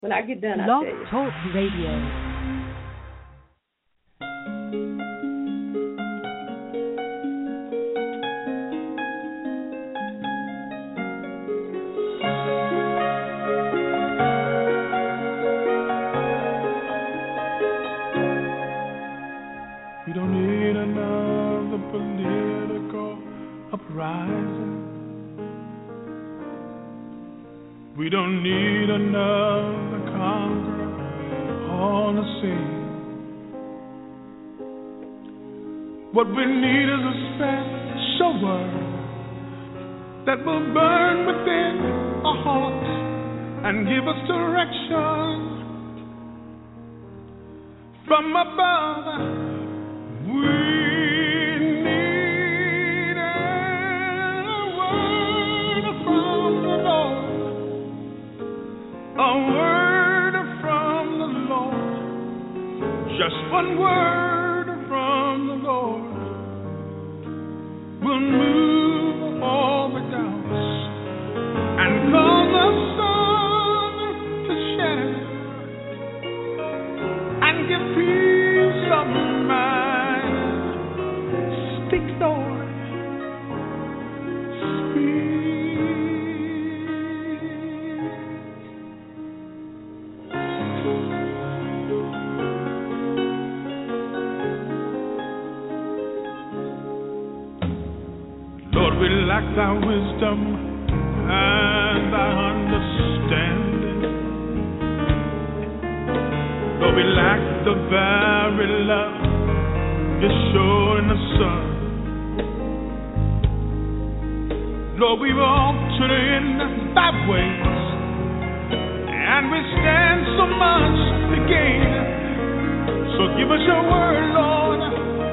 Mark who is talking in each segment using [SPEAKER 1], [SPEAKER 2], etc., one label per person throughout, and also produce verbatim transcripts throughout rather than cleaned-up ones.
[SPEAKER 1] When I get done, I'll
[SPEAKER 2] Blog
[SPEAKER 1] tell you.
[SPEAKER 2] Talk Radio.
[SPEAKER 3] We don't need another political uprising. We don't need another conqueror on the scene. What we need is a special word that will burn within our hearts and give us direction from above. We need a word from the Lord, a word from the Lord, just one word from the Lord will move all the doubts and cause the sun to shine and give peace of mind. Speak, Lord, Lord, we lack thy wisdom and thy understanding. Lord, we lack the very love you show in the sun. Lord, we've altered in thy ways, and we stand so much to gain. So give us your word, Lord.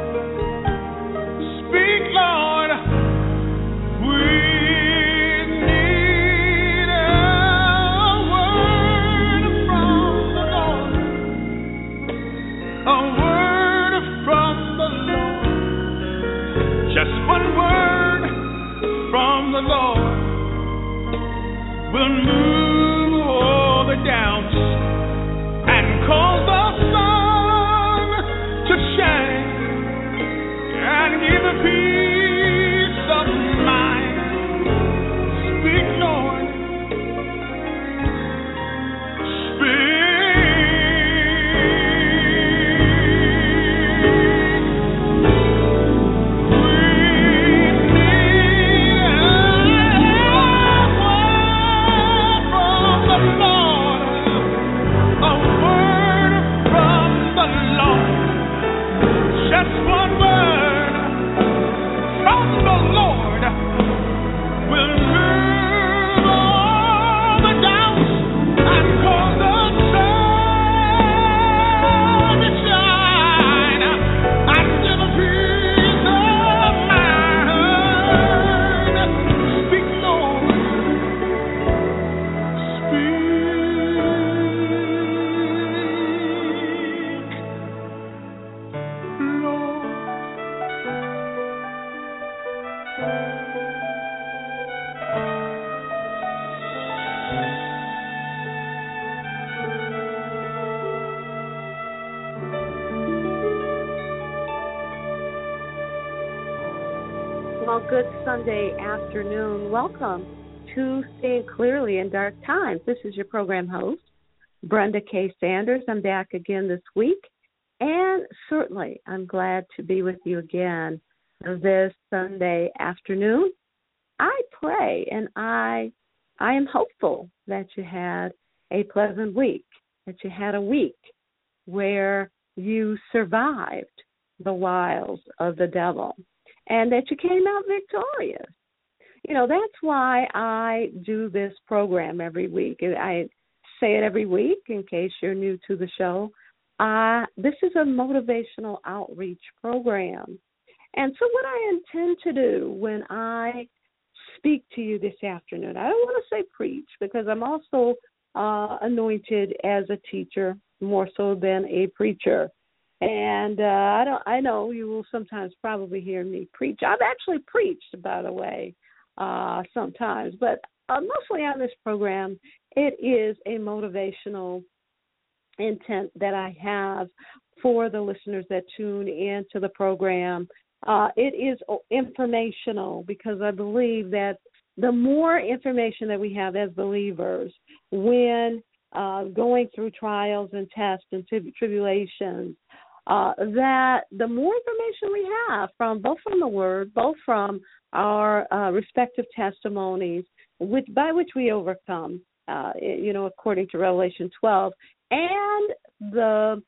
[SPEAKER 3] Speak, Lord. We need a word from the Lord, a word from the Lord, just one word from the Lord will move all the doubts and cause the sun to shine and give a peace of mind. Speak, Lord.
[SPEAKER 1] Well, good Sunday afternoon. Welcome to Seeing Clearly in Dark Times. This is your program host, Brenda K. Sanders. I'm back again this week, and certainly I'm glad to be with you again this Sunday afternoon. I pray and I I am hopeful that you had a pleasant week, that you had a week where you survived the wiles of the devil, and that you came out victorious. You know, that's why I do this program every week. I say it every week in case you're new to the show. Uh, this is a motivational outreach program. And so what I intend to do when I speak to you this afternoon, I don't want to say preach because I'm also uh, anointed as a teacher more so than a preacher. And uh, I don't. I know you will sometimes probably hear me preach. I've actually preached, by the way, uh, sometimes. But uh, mostly on this program, it is a motivational intent that I have for the listeners that tune in to the program. Uh, it is informational because I believe that the more information that we have as believers when uh, going through trials and tests and tri- tribulations, uh, that the more information we have from both from the Word, both from our uh, respective testimonies, which by which we overcome, uh, you know, according to Revelation twelve, and the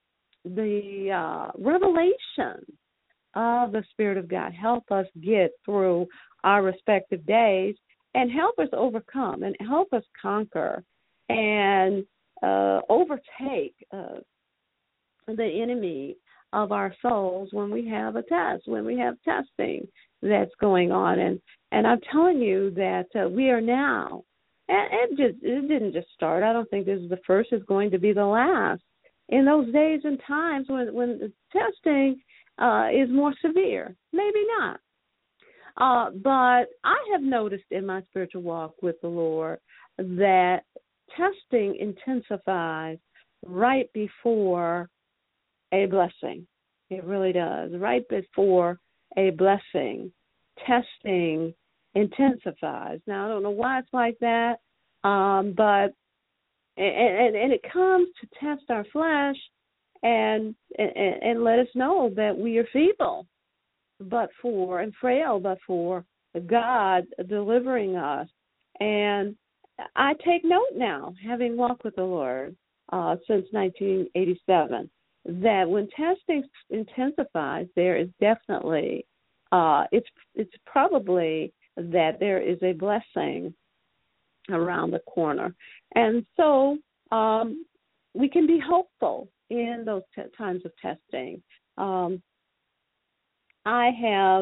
[SPEAKER 1] the uh, revelation of the Spirit of God help us get through our respective days and help us overcome and help us conquer and uh, overtake uh, the enemy of our souls when we have a test, when we have testing that's going on. And, and I'm telling you that uh, we are now, and it, just, it didn't just start. I don't think this is the first. It's going to be the last. In those days and times when, when the testing uh, is more severe, maybe not. Uh, but I have noticed in my spiritual walk with the Lord that testing intensifies right before a blessing. It really does. Right before a blessing, testing intensifies. Now, I don't know why it's like that, um, but and, and it comes to test our flesh and, and and let us know that we are feeble, but for and frail, but for God delivering us. And I take note now, having walked with the Lord uh, since nineteen eighty-seven, that when testing intensifies, there is definitely uh, it's it's probably that there is a blessing around the corner, and so um, we can be hopeful in those t- times of testing. Um, I have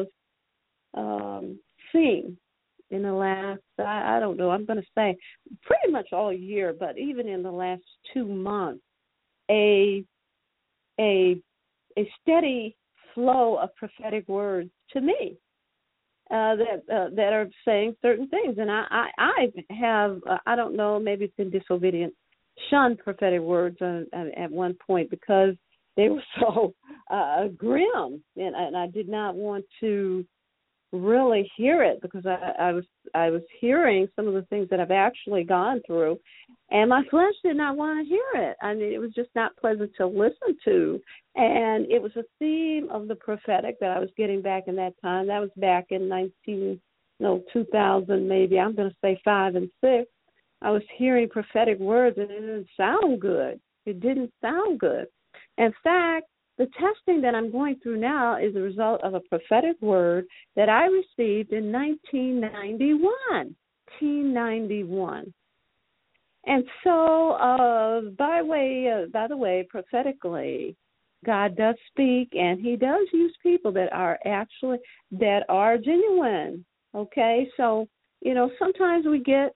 [SPEAKER 1] um, seen in the last, I, I don't know, I'm going to say pretty much all year, but even in the last two months, a a a steady flow of prophetic words to me. Uh, that uh, that are saying certain things, and I I, I have uh, I don't know, maybe it's been disobedient, shunned prophetic words uh, at one point because they were so uh, grim, and, and I did not want to really hear it because I, I was I was hearing some of the things that I've actually gone through, and my flesh did not want to hear it. I mean, it was just not pleasant to listen to, and it was a theme of the prophetic that I was getting back in that time. That was back in nineteen, no, two thousand maybe. I'm going to say five and six. I was hearing prophetic words, and it didn't sound good. It didn't sound good. In fact, the testing that I'm going through now is a result of a prophetic word that I received in nineteen ninety-one. nineteen ninety-one. And so, uh, by way, uh, by the way, prophetically, God does speak, and He does use people that are actually that are genuine. Okay, so you know sometimes we get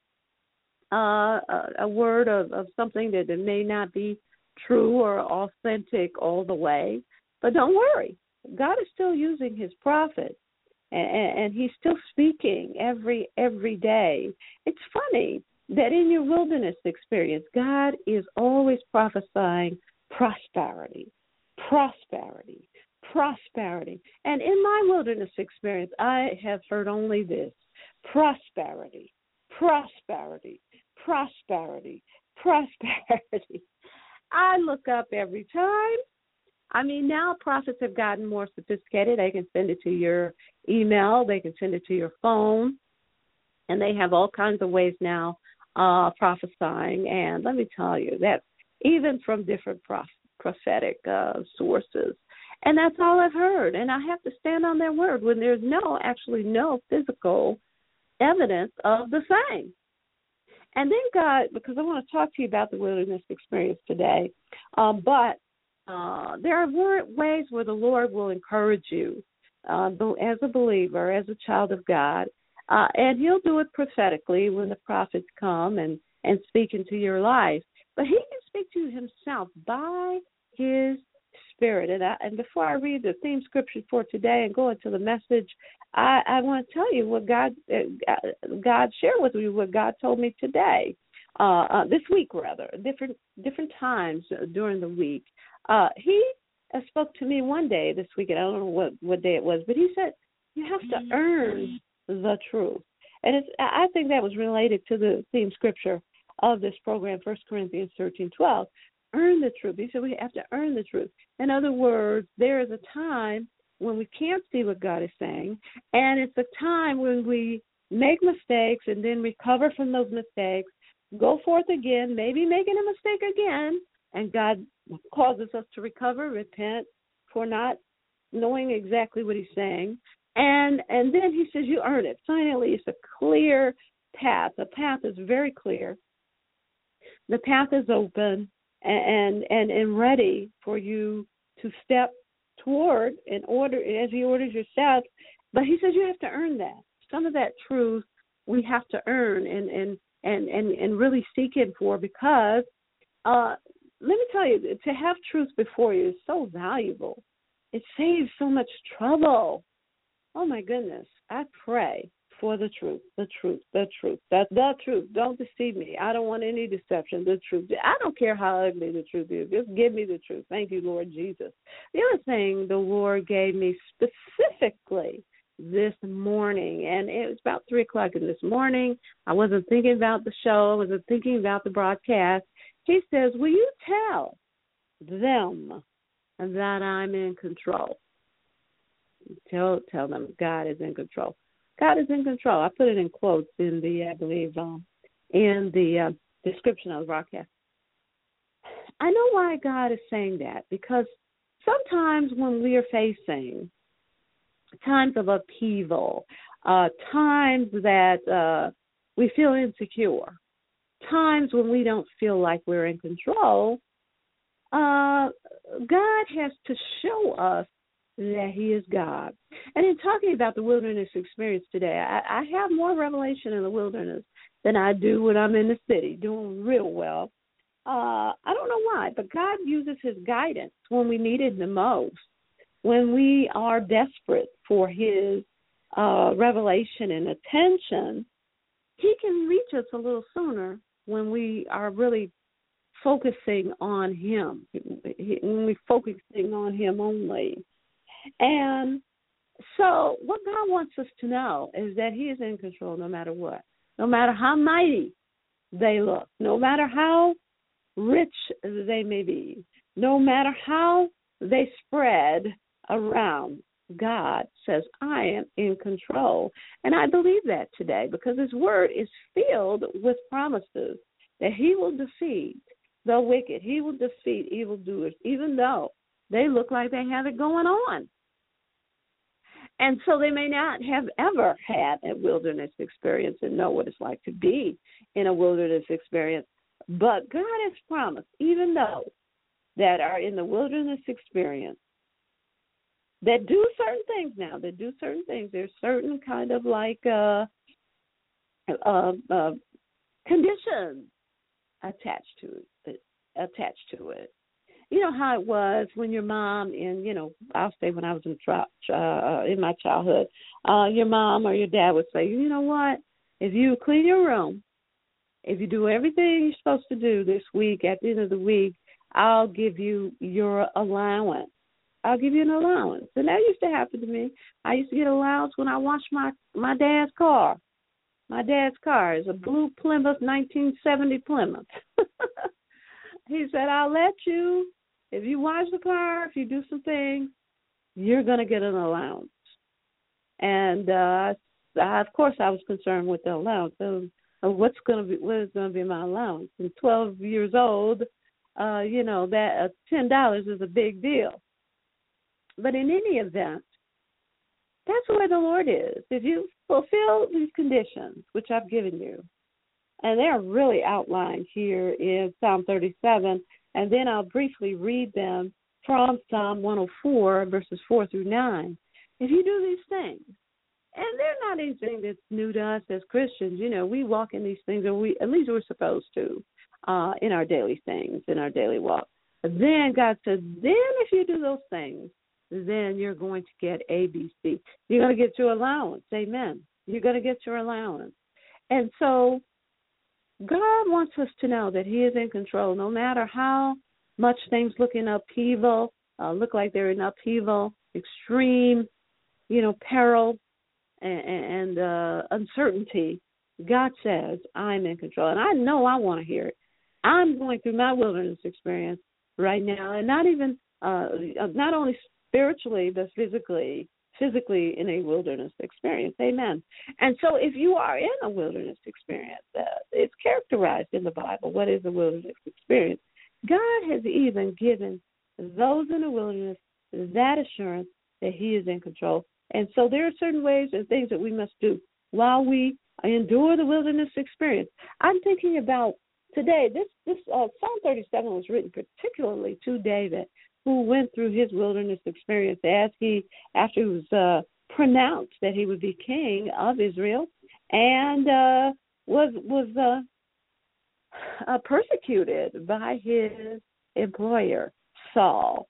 [SPEAKER 1] uh, a, a word of, of something that it may not be true or authentic all the way, but don't worry. God is still using His prophets, and, and He's still speaking every every day. It's funny that in your wilderness experience, God is always prophesying prosperity, prosperity, prosperity. And in my wilderness experience, I have heard only this: prosperity, prosperity, prosperity, prosperity. I look up every time. I mean, now prophets have gotten more sophisticated. They can send it to your email. They can send it to your phone. And they have all kinds of ways now uh, prophesying. And let me tell you, that's even from different prof- prophetic uh, sources. And that's all I've heard. And I have to stand on their word when there's no, actually no physical evidence of the same. And then God, because I want to talk to you about the wilderness experience today, um, but uh, there are ways where the Lord will encourage you uh, as a believer, as a child of God, uh, and He'll do it prophetically when the prophets come and, and speak into your life. But He can speak to you Himself by His Spirit. And, I, and before I read the theme scripture for today and go into the message, I, I want to tell you what God uh, God shared with me, what God told me today. uh, uh, this week rather, different different times during the week. Uh, he uh, spoke to me one day this week, and I don't know what, what day it was, but he said, you have to earn the truth. And it's, I think that was related to the theme scripture of this program, First Corinthians thirteen twelve. Earn the truth. He said we have to earn the truth. In other words, there is a time when we can't see what God is saying, and it's a time when we make mistakes and then recover from those mistakes, go forth again, maybe making a mistake again, and God causes us to recover, repent for not knowing exactly what he's saying. And and then he says you earn it. Finally, it's a clear path. The path is very clear. The path is open and and, and ready for you to step toward in order as he orders your steps. But he says you have to earn that. Some of that truth we have to earn and and, and, and, and really seek him for, because uh, let me tell you, to have truth before you is so valuable. It saves so much trouble. Oh, my goodness. I pray for the truth, the truth, the truth, the, the truth. Don't deceive me. I don't want any deception, the truth. I don't care how ugly the truth is. Just give me the truth. Thank you, Lord Jesus. The other thing the Lord gave me specifically this morning, and it was about three o'clock in this morning. I wasn't thinking about the show. I wasn't thinking about the broadcast. He says, will you tell them that I'm in control? Tell tell them God is in control. God is in control. I put it in quotes in the, I believe, um, in the uh, description of the broadcast. I know why God is saying that, because sometimes when we are facing times of upheaval, uh, times that uh, we feel insecure, times when we don't feel like we're in control, uh, God has to show us that he is God. And in talking about the wilderness experience today, I, I have more revelation in the wilderness than I do when I'm in the city, doing real well. Uh, I don't know why, but God uses his guidance when we need it the most, when we are desperate for his uh, revelation and attention. He can reach us a little sooner when we are really focusing on him, when we're focusing on him only. And so what God wants us to know is that he is in control no matter what, no matter how mighty they look, no matter how rich they may be, no matter how they spread around. God says, I am in control. And I believe that today because his word is filled with promises that he will defeat the wicked. He will defeat evildoers, even though they look like they have it going on. And so they may not have ever had a wilderness experience and know what it's like to be in a wilderness experience. But God has promised, even those that are in the wilderness experience, that do certain things now, that do certain things, there's certain kind of like uh, uh, uh, conditions attached to it, attached to it. You know how it was when your mom, in you know, I'll say when I was in tra- uh, in my childhood, uh, your mom or your dad would say, you know what, if you clean your room, if you do everything you're supposed to do this week, at the end of the week, I'll give you your allowance. I'll give you an allowance. And that used to happen to me. I used to get allowance when I washed my, my dad's car. My dad's car is a blue Plymouth, nineteen seventy Plymouth. He said, I'll let you, if you wash the car, if you do some things, you're going to get an allowance. And, uh, I, of course, I was concerned with the allowance. So, uh, what's going to be, what is going to be my allowance? And twelve years old, uh, you know, that uh, ten dollars is a big deal. But in any event, that's where the Lord is. If you fulfill these conditions, which I've given you, and they're really outlined here in Psalm thirty-seven, and then I'll briefly read them from Psalm one oh four, verses four through nine. If you do these things, and they're not anything that's new to us as Christians, you know, we walk in these things, or we at least we're supposed to, uh, in our daily things, in our daily walk. But then God says, then if you do those things, then you're going to get A, B, C. You're going to get your allowance. Amen. You're going to get your allowance. And so God wants us to know that he is in control, no matter how much things look in upheaval, uh, look like they're in upheaval, extreme, you know, peril and, and uh, uncertainty. God says, I'm in control. And I know I want to hear it. I'm going through my wilderness experience right now, and not even, uh, not only spiritually, but physically, physically in a wilderness experience. Amen. And so if you are in a wilderness experience, uh, it's characterized in the Bible. What is a wilderness experience? God has even given those in the wilderness that assurance that he is in control. And so there are certain ways and things that we must do while we endure the wilderness experience. I'm thinking about today, this, this uh, Psalm thirty-seven was written particularly to David, who went through his wilderness experience as he, after he was uh, pronounced that he would be king of Israel, and uh, was was uh, uh, persecuted by his employer, Saul.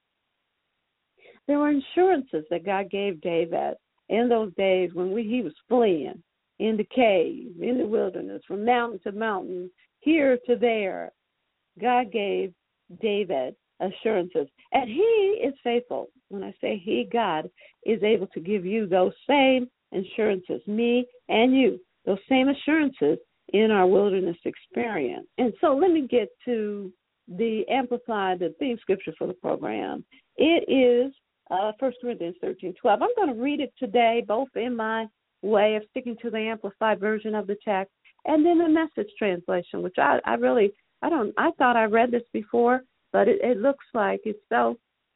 [SPEAKER 1] There were assurances that God gave David in those days when we, he was fleeing in the cave, in the wilderness, from mountain to mountain, here to there. God gave David assurances. And he is faithful. When I say he, God, is able to give you those same assurances, me and you, those same assurances in our wilderness experience. And so let me get to the Amplified, the theme scripture for the program. It is uh, First Corinthians thirteen twelve. I'm going to read it today, both in my way of sticking to the Amplified version of the text and then the Message translation, which I, I really, I don't, I thought I read this before, but it, it looks like it's so,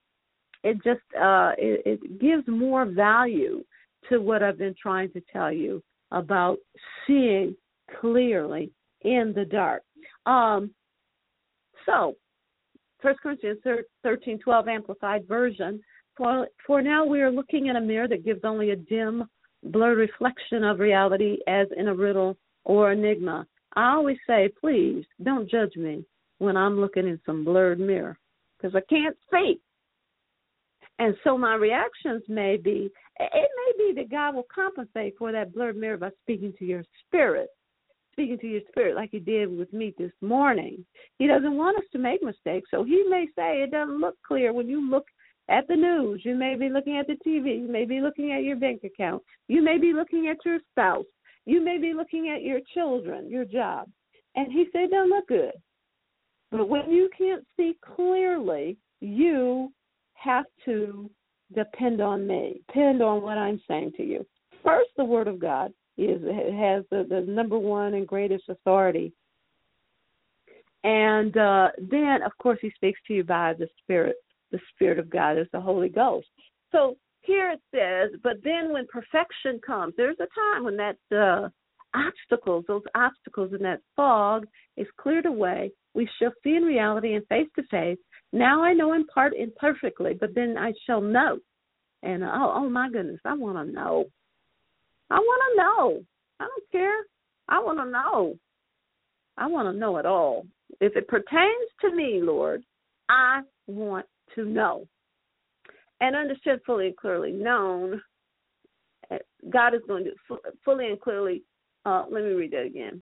[SPEAKER 1] it just, uh, it, it gives more value to what I've been trying to tell you about seeing clearly in the dark. Um, so, First Corinthians thirteen twelve Amplified version, for, for now we are looking in a mirror that gives only a dim, blurred reflection of reality as in a riddle or enigma. I always say, please don't judge me when I'm looking in some blurred mirror, because I can't see. And so my reactions may be, it may be that God will compensate for that blurred mirror by speaking to your spirit, speaking to your spirit like he did with me this morning. He doesn't want us to make mistakes, so he may say it doesn't look clear when you look at the news. You may be looking at the T V. You may be looking at your bank account. You may be looking at your spouse. You may be looking at your children, your job. And he said it doesn't look good. But when you can't see clearly, you have to depend on me, depend on what I'm saying to you. First, the Word of God is has the, the number one and greatest authority. And uh, then, of course, he speaks to you by the Spirit. The Spirit of God is the Holy Ghost. So here it says, but then when perfection comes, there's a time when that uh, obstacles, those obstacles in that fog is cleared away. We shall see in reality and face to face. Now I know in part imperfectly, but then I shall know. And oh, oh my goodness, I want to know. I want to know. I don't care. I want to know. I want to know it all. If it pertains to me, Lord, I want to know. And understood fully and clearly known, God is going to fully and clearly, uh, let me read that again.